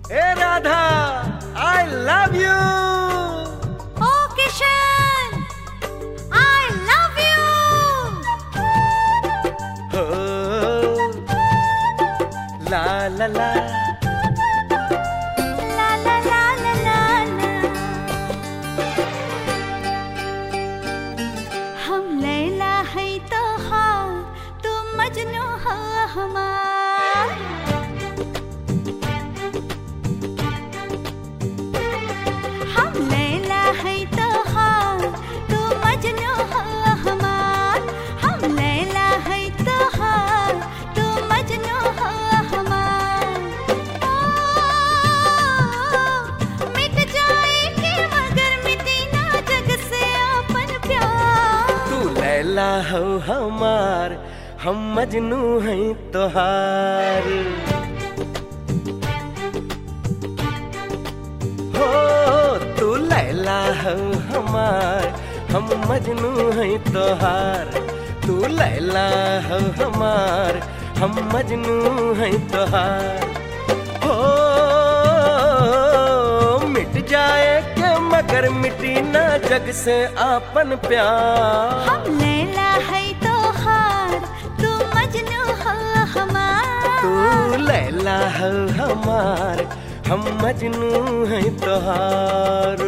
A Radha, I love you. Oh Kishan, I love you. Oh, la la la. La la la la la la. हम लैला है तो हाँ, तुम मजनू हो हमार। हम लैला है तो हाँ, तुम मजनू हो हमार। हम लैला है तो हाँ, तुम मजनू हो हमार। मिट जाएगी मगर मिटी ना जग से अपन प्यार। तू लैला हो हमार, हम मजनू हैं तोहार। हो तू लैला हो हमार, हम मजनू हैं तोहार। तू लैला हो हमार, हम मजनू हैं तोहार। हो मिट जाए के मगर मिटी ना जग से आपन प्यार। हम लैला है तो हार, तू मजनू हो हमार। तू लैला हो हमार, हम मजनू हैं तोहार।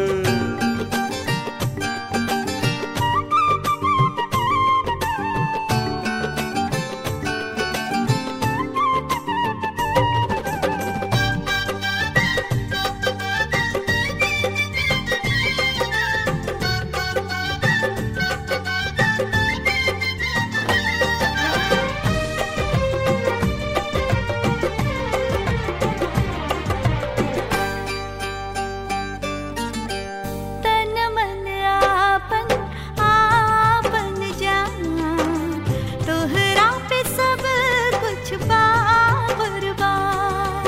तन मन आपन आपन जान, तोहरा पे सब कुछ कुर्बान।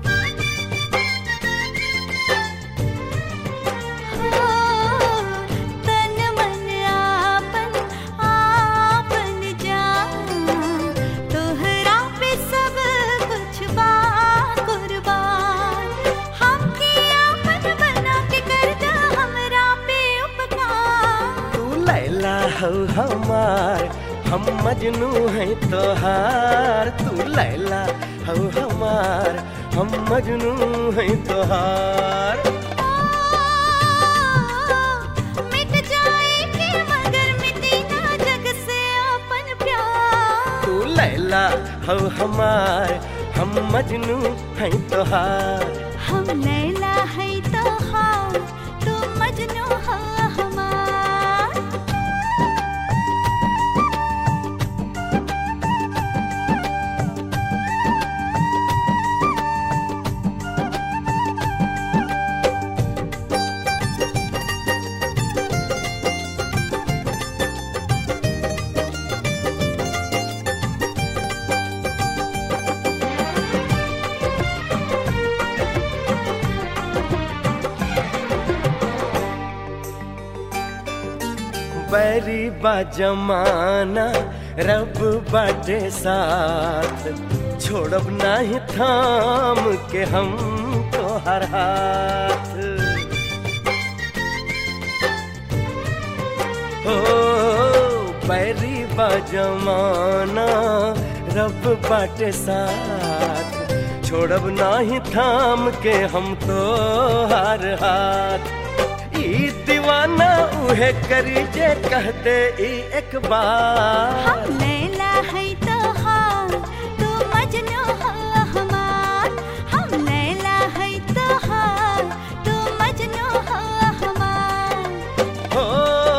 हो तन मन आपन आपन जान, तोहरा पे सब कुछ कुर्बान। हमके आपन बना के कर दा हमरा पे उपकार। तू लैला हो हमार, हम मजनू हैं तोहार। तू लैला हो हमार, हम मजनू हैं तोहार। मिट जाएगी मगर मिटी ना जग से अपन प्यार। तू लैला हो हमार, हम मजनू हैं तोहार। हम लैला है तो हार, तुम मजनू हो हमार। बैरी बा जमाना, रब बाटे साथ। छोड़ब नाही थाम के हम तोहर हाथ। हो बैरी बा जमाना, रब बाटे साथ। छोड़ब नाही थाम के हम तोहर हाथ। ई दीवाना उहे करी जे कहते ई एक बार। हम लैला है तो हार, तू मजनू हो हमार। हम लैला है तो हार, तू मजनू हो हमार। हो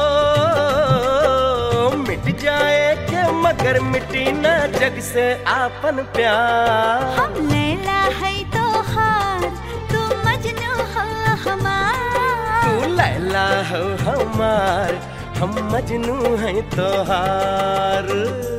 मिट जाए के मगर मिटी ना जग से आपन प्यार। हम लैला है तो हार, तू मजनू हो हमार। तू लैला हो हमार, हम मजनू हैं तोहार।